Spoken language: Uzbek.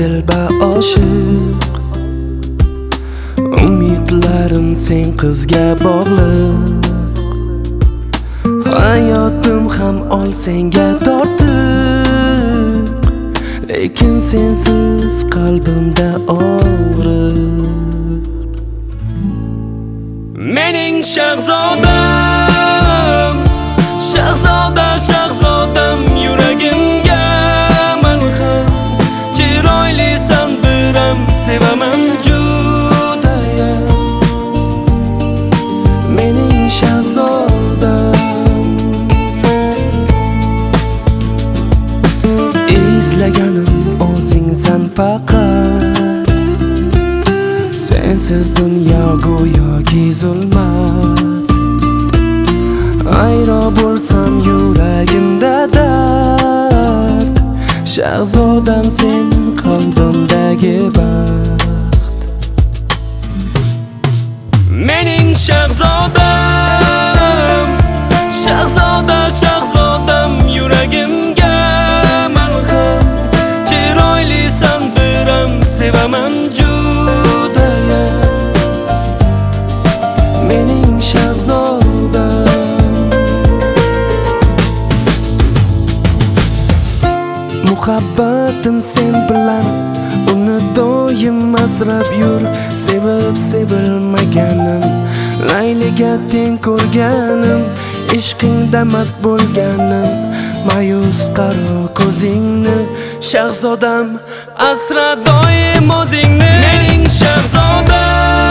dilba oshiq, umidlarim sen qizga bog'liq. Hayotim ham ol senga tortiq, lekin sensiz qalbimda og'riq. Mening shahzodam, shahzoda, shahzodam, yuragimga malham. Chiroylisan biram, sevaman judayam. Mening shahzodam, izlaganim o'zingsan faqat. Sensiz dunyo go'yoki zulmat. Ayro bo'lsam yuragimda dard. Shahzodam sen qalbimdagi baxt. Mening shahzodam, shahzoda, shahzodam, yuragimga malham. Chiroylisan biram, sevaman judayam. Mening shahzodam. Muhabbatim sen bilan uni doim asrab yur. Sevib sevilmaganim, layliga teng ko'rganim, ishqingda mast bo'lganim. Mayus qaro ko'zingni, shahzodam, asra doim o'zingni. Mening shahzodam.